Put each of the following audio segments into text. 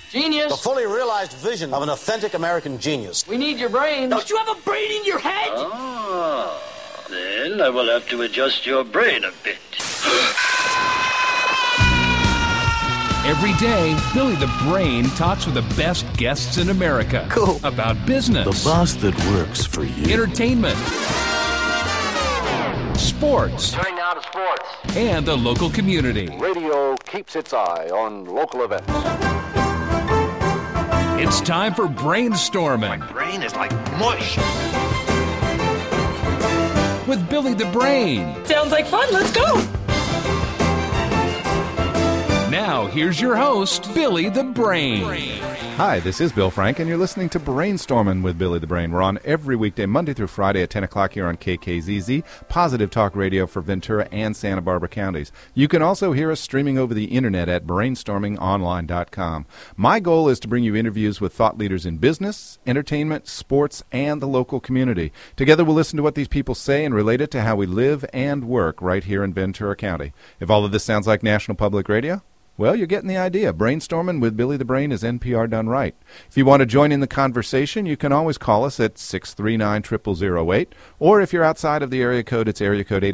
Genius. The fully realized vision of an authentic American genius. We need your brain. Don't you have a brain in your head? Ah, then I will have to adjust your brain a bit. Every day, Billy the Brain talks with the best guests in America. Cool. About business. The boss that works for you. Entertainment. Sports. Turning now to sports. And the local community. Radio keeps its eye on local events. It's time for Brainstorming. My brain is like mush. With Billy the Brain. Sounds like fun. Let's go. Now, here's your host, Billy the Brain. Hi, this is Bill Frank, and you're listening to Brainstorming with Billy the Brain. We're on every weekday, Monday through Friday at 10 o'clock here on KKZZ, Positive Talk Radio for Ventura and Santa Barbara counties. You can also hear us streaming over the internet at brainstormingonline.com. My goal is to bring you interviews with thought leaders in business, entertainment, sports, and the local community. Together we'll listen to what these people say and relate it to how we live and work right here in Ventura County. If all of this sounds like National Public Radio, well, you're getting the idea. Brainstorming with Billy the Brain is NPR done right. If you want to join in the conversation, you can always call us at 639-0008, or if you're outside of the area code, it's area code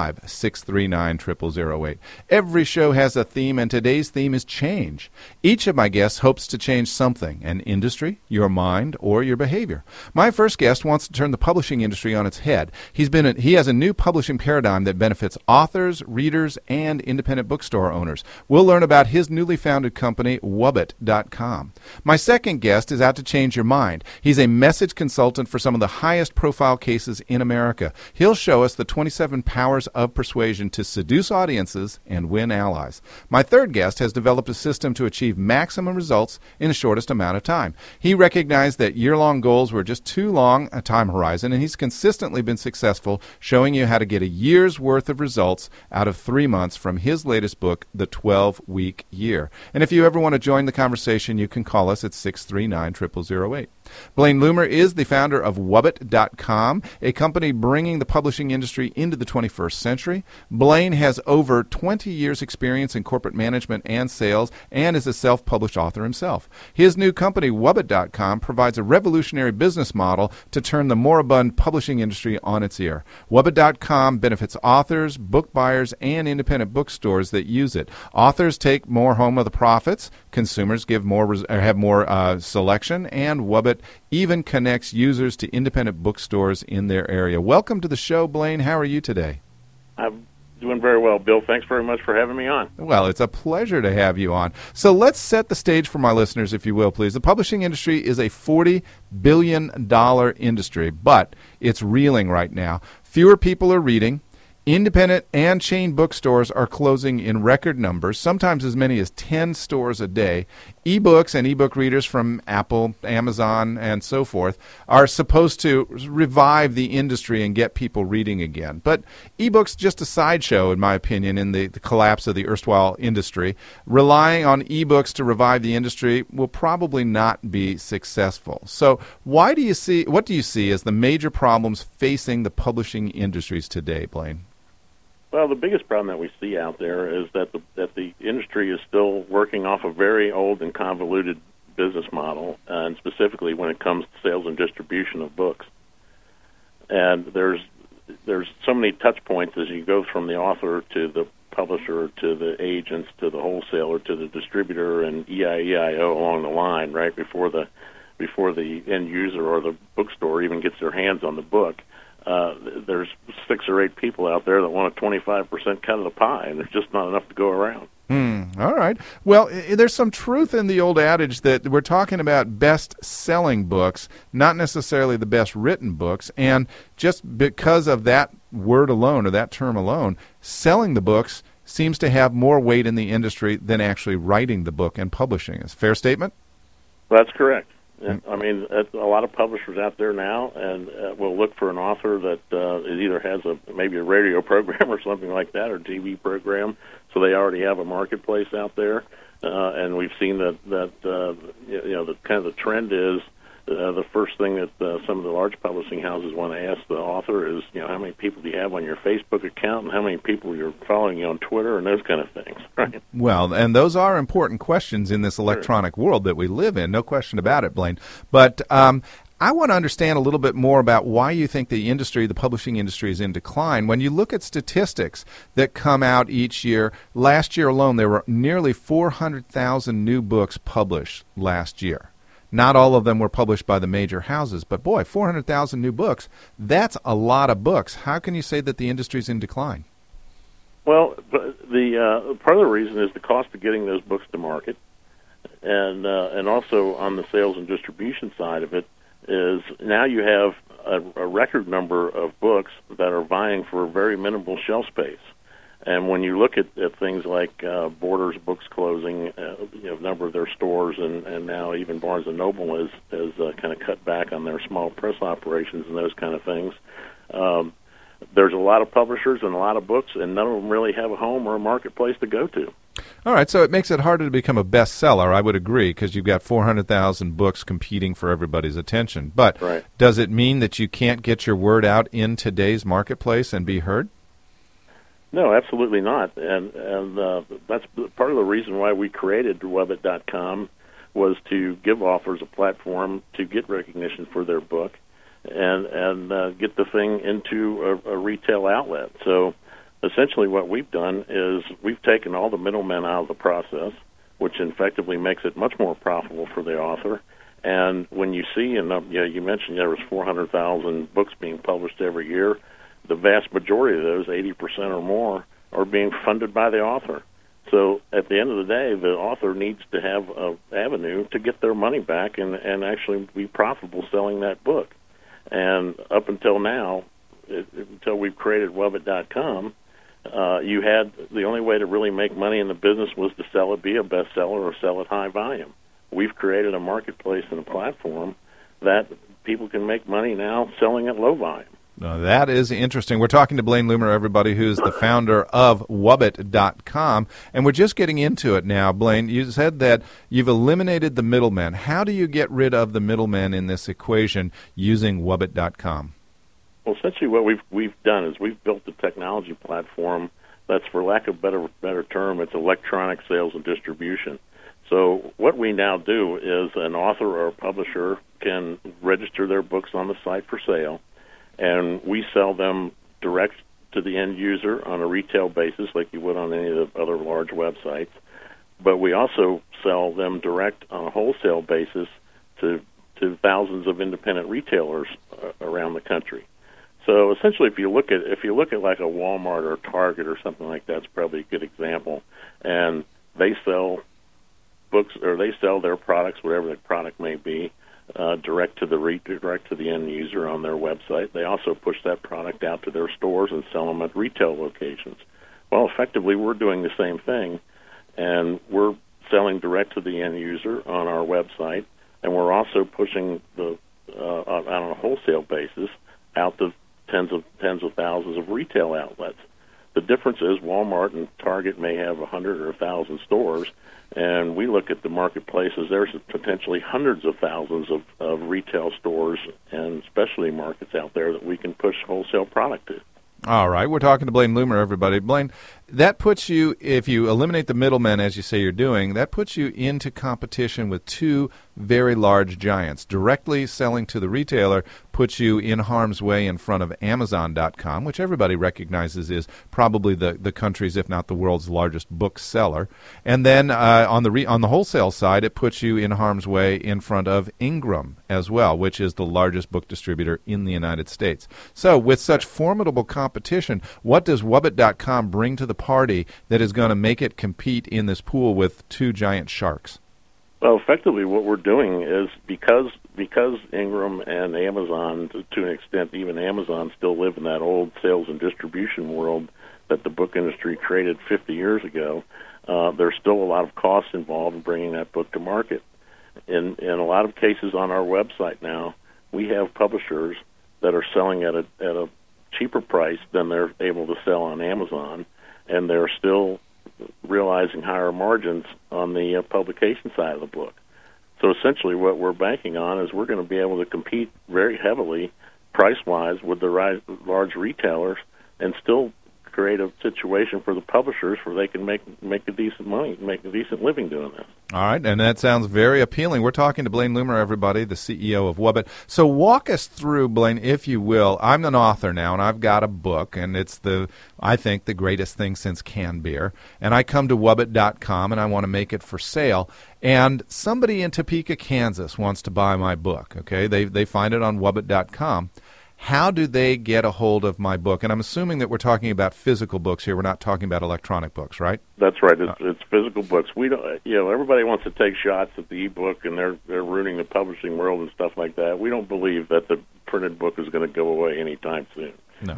805-639-0008. Every show has a theme, and today's theme is change. Each of my guests hopes to change something, an industry, your mind, or your behavior. My first guest wants to turn the publishing industry on its head. He has a new publishing paradigm that benefits authors, readers, and independent bookstore owners. We'll learn about his newly founded company, Wubbit.com. My second guest is out to change your mind. He's a message consultant for some of the highest profile cases in America. He'll show us the 27 powers of persuasion to seduce audiences and win allies. My third guest has developed a system to achieve maximum results in the shortest amount of time. He recognized that year-long goals were just too long a time horizon, and he's consistently been successful, showing you how to get a year's worth of results out of 3 months from his latest book, The 12-Week Year. And if you ever want to join the conversation, you can call us at 639-0008. Blaine Loomer is the founder of Wubbit.com, a company bringing the publishing industry into the 21st century. Blaine has over 20 years' experience in corporate management and sales and is a self-published author himself. His new company, Wubbit.com, provides a revolutionary business model to turn the moribund publishing industry on its ear. Wubbit.com benefits authors, book buyers, and independent bookstores that use it. Authors take more home of the profits, consumers have more selection, and Wubbit even connects users to independent bookstores in their area. Welcome to the show, Blaine. How are you today? I'm doing very well, Bill. Thanks very much for having me on. Well, it's a pleasure to have you on. So let's set the stage for my listeners, if you will, please. The publishing industry is a $40 billion industry, but it's reeling right now. Fewer people are reading. Independent and chain bookstores are closing in record numbers, sometimes as many as 10 stores a day. E-books and e-book readers from Apple, Amazon, and so forth are supposed to revive the industry and get people reading again. But e-books just a sideshow, in my opinion, in the collapse of the erstwhile industry. Relying on e-books to revive the industry will probably not be successful. So what do you see as the major problems facing the publishing industries today, Blaine? Well, the biggest problem that we see out there is that the industry is still working off a very old and convoluted business model, and specifically when it comes to sales and distribution of books. And there's so many touch points as you go from the author to the publisher to the agents to the wholesaler to the distributor and EIO along the line, right before the end user or the bookstore even gets their hands on the book. There's 6 or 8 people out there that want a 25% cut of the pie, and there's just not enough to go around. All right. Well, there's some truth in the old adage that we're talking about best-selling books, not necessarily the best-written books, and just because of that word alone or that term alone, selling the books seems to have more weight in the industry than actually writing the book and publishing. Is a fair statement? That's correct. I mean, a lot of publishers out there now, and will look for an author that either has maybe a radio program or something like that, or TV program, so they already have a marketplace out there. And we've seen that the kind of the trend is the first thing that some of the large publishing houses want to ask the author is, how many people do you have on your Facebook account, and how many people you're following you on Twitter, and those kind of things, right? Well, and those are important questions in this electronic world that we live in, no question about it, Blaine. But I want to understand a little bit more about why you think the publishing industry is in decline. When you look at statistics that come out each year, last year alone there were nearly 400,000 new books published last year. Not all of them were published by the major houses, but boy, 400,000 new books, that's a lot of books. How can you say that the industry is in decline? Well, the part of the reason is the cost of getting those books to market, and also on the sales and distribution side of it is now you have a record number of books that are vying for very minimal shelf space. And when you look at things like Borders books closing, a number of their stores, and now even Barnes & Noble has kind of cut back on their small press operations and those kind of things, there's a lot of publishers and a lot of books, and none of them really have a home or a marketplace to go to. All right, so it makes it harder to become a bestseller, I would agree, because you've got 400,000 books competing for everybody's attention. But Does it mean that you can't get your word out in today's marketplace and be heard? No, absolutely not. And that's part of the reason why we created Wubit.com, was to give authors a platform to get recognition for their book and get the thing into a retail outlet. So essentially what we've done is we've taken all the middlemen out of the process, which effectively makes it much more profitable for the author. And when you see, and you mentioned there was 400,000 books being published every year, the vast majority of those, 80% or more, are being funded by the author. So at the end of the day, the author needs to have an avenue to get their money back and actually be profitable selling that book. And up until now, until we've created Wubit.com, you had the only way to really make money in the business was to sell it, be a bestseller, or sell it high volume. We've created a marketplace and a platform that people can make money now selling at low volume. That is interesting. We're talking to Blaine Loomer, everybody, who's the founder of Wubit.com, and we're just getting into it now. Blaine, you said that you've eliminated the middleman. How do you get rid of the middleman in this equation using Wubit.com? Well, essentially what we've done is we've built a technology platform that's, for lack of a better term, it's electronic sales and distribution. So what we now do is an author or a publisher can register their books on the site for sale, and we sell them direct to the end user on a retail basis like you would on any of the other large websites. But we also sell them direct on a wholesale basis to thousands of independent retailers around the country. So essentially, if you look at like a Walmart or a Target or something like that, it's probably a good example, and they sell books or they sell their products, whatever the product may be, direct to the end user on their website. They also push that product out to their stores and sell them at retail locations. Well, effectively, we're doing the same thing, and we're selling direct to the end user on our website, and we're also pushing on a wholesale basis out to tens of thousands of retail outlets. The difference is Walmart and Target may have 100 or 1,000 stores, and we look at the marketplaces. There's potentially hundreds of thousands of retail stores and specialty markets out there that we can push wholesale product to. All right. We're talking to Blaine Loomer, everybody. Blaine, that puts you, if you eliminate the middlemen, as you say you're doing, that puts you into competition with two very large giants. Directly selling to the retailer puts you in harm's way in front of Amazon.com, which everybody recognizes is probably the country's, if not the world's, largest book seller. And then on the wholesale side, it puts you in harm's way in front of Ingram as well, which is the largest book distributor in the United States. So with such formidable competition, what does Wubit.com bring to the party that is going to make it compete in this pool with two giant sharks? Well, effectively what we're doing is because Ingram and Amazon, to an extent even Amazon, still live in that old sales and distribution world that the book industry created 50 years ago, there's still a lot of costs involved in bringing that book to market. In a lot of cases on our website now, we have publishers that are selling at a cheaper price than they're able to sell on Amazon, and they're still realizing higher margins on the publication side of the book. So essentially what we're banking on is we're going to be able to compete very heavily price-wise with the large retailers and still create a situation for the publishers where they can make a decent money, make a decent living doing this. All right, and that sounds very appealing. We're talking to Blaine Loomer, everybody, the CEO of Wubbet. So walk us through, Blaine, if you will. I'm an author now, and I've got a book, and it's I think the greatest thing since canned beer. And I come to Wubbet.com, and I want to make it for sale. And somebody in Topeka, Kansas wants to buy my book, okay? They find it on Wubbet.com. How do they get a hold of my book? And I'm assuming that we're talking about physical books here. We're not talking about electronic books, right? That's right. It's physical books. We don't, everybody wants to take shots at the e-book, and they're ruining the publishing world and stuff like that. We don't believe that the printed book is going to go away anytime soon.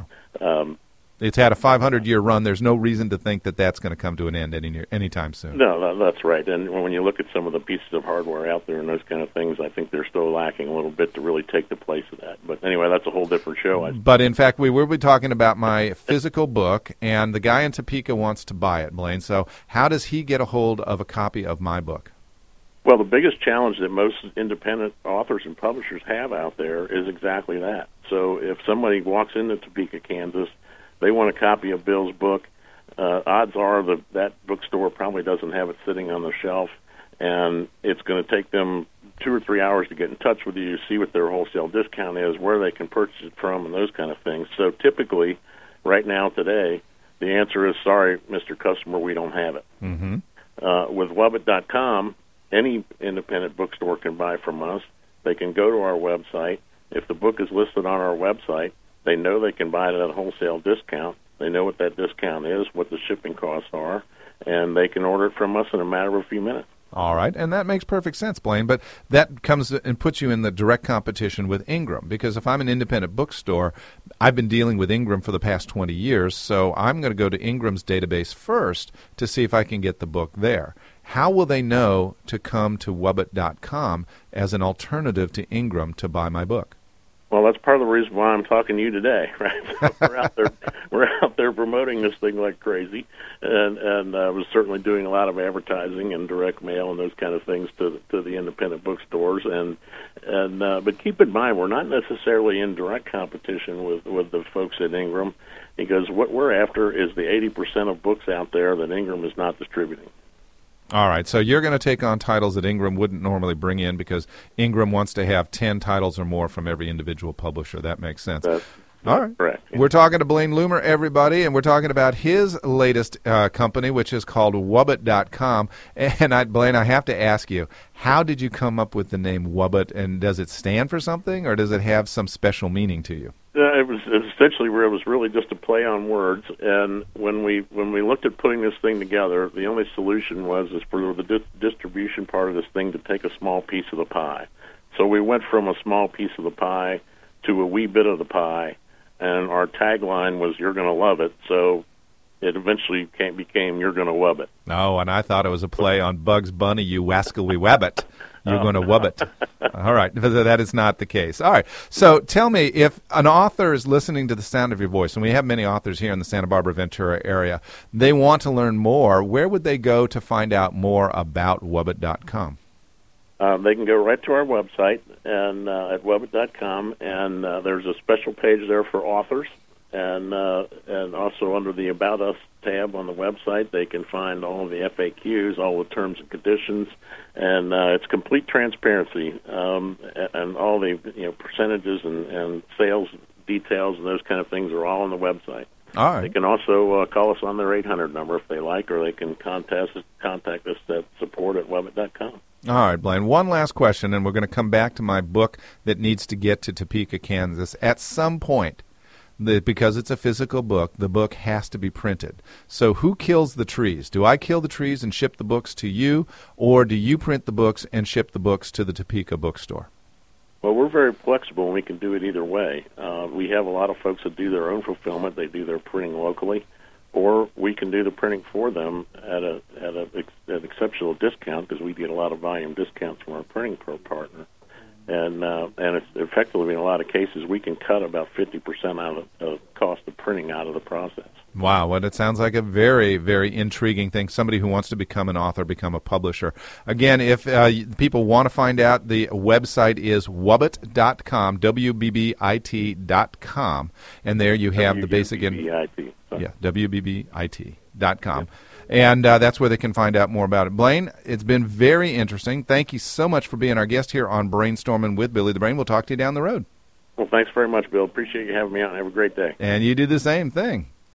No. It's had a 500-year run. There's no reason to think that that's going to come to an end anytime soon. No, that's right. And when you look at some of the pieces of hardware out there and those kind of things, I think they're still lacking a little bit to really take the place of that. But anyway, that's a whole different show. But in fact, we will be talking about my physical book, and the guy in Topeka wants to buy it, Blaine. So how does he get a hold of a copy of my book? Well, the biggest challenge that most independent authors and publishers have out there is exactly that. So if somebody walks into Topeka, Kansas, they want a copy of Bill's book, odds are that bookstore probably doesn't have it sitting on the shelf, and it's going to take them 2 or 3 hours to get in touch with you, see what their wholesale discount is, where they can purchase it from, and those kind of things. So typically, right now today, the answer is, sorry, Mr. Customer, we don't have it. Mm-hmm. With Wubbet.com, any independent bookstore can buy from us. They can go to our website. If the book is listed on our website, they know they can buy it at a wholesale discount. They know what that discount is, what the shipping costs are, and they can order it from us in a matter of a few minutes. All right, and that makes perfect sense, Blaine, but that comes and puts you in the direct competition with Ingram, because if I'm an independent bookstore, I've been dealing with Ingram for the past 20 years, so I'm going to go to Ingram's database first to see if I can get the book there. How will they know to come to Wubbet.com as an alternative to Ingram to buy my book? Well, that's part of the reason why I'm talking to you today, right? We're out there promoting this thing like crazy, and I was certainly doing a lot of advertising and direct mail and those kind of things to the independent bookstores. But keep in mind, we're not necessarily in direct competition with the folks at Ingram, because what we're after is the 80% of books out there that Ingram is not distributing. All right, so you're going to take on titles that Ingram wouldn't normally bring in because Ingram wants to have 10 titles or more from every individual publisher. That makes sense. All right. Correct. We're talking to Blaine Loomer, everybody, and we're talking about his latest company, which is called Wubbet.com. And, Blaine, I have to ask you, how did you come up with the name Wubbet, and does it stand for something, or does it have some special meaning to you? It was essentially where it was really just a play on words, and when we looked at putting this thing together, the only solution was for the distribution part of this thing to take a small piece of the pie. So we went from a small piece of the pie to a wee bit of the pie, and our tagline was "You're going to love it." So it eventually became "You're going to wub it." Oh, and I thought it was a play on Bugs Bunny, "You wascally wabbit." You're going to wub it. All right. That is not the case. All right. So tell me, if an author is listening to the sound of your voice, and we have many authors here in the Santa Barbara, Ventura area, they want to learn more, where would they go to find out more about Wubbet.com? They can go right to our website and at Wubbet.com, and there's a special page there for authors, and also under the About Us tab on the website, they can find all of the FAQs, all the terms and conditions, and it's complete transparency, and all the percentages and sales details and those kind of things are all on the website. All right. They can also call us on their 800 number if they like, or they can contact us at support@Wubbet.com. All right, Blaine. One last question, and we're going to come back to my book that needs to get to Topeka, Kansas. At some point, because it's a physical book, the book has to be printed. So who kills the trees? Do I kill the trees and ship the books to you, or do you print the books and ship the books to the Topeka bookstore? Well, we're very flexible, and we can do it either way. We have a lot of folks that do their own fulfillment. They do their printing locally, or we can do the printing for them at an exceptional discount, because we get a lot of volume discounts from our printing partner. And it's effectively, in a lot of cases, we can cut about 50% out of the cost of printing out of the process. Wow, well, it sounds like a very, very intriguing thing. Somebody who wants to become an author, become a publisher. Again, if people want to find out, the website is wbbit.com, WBBIT.com, and there you have the basic... WBBIT. Yeah, WBBIT.com. And that's where they can find out more about it. Blaine, it's been very interesting. Thank you so much for being our guest here on Brainstorming with Billy the Brain. We'll talk to you down the road. Well, thanks very much, Bill. Appreciate you having me out, and have a great day. And you do the same thing.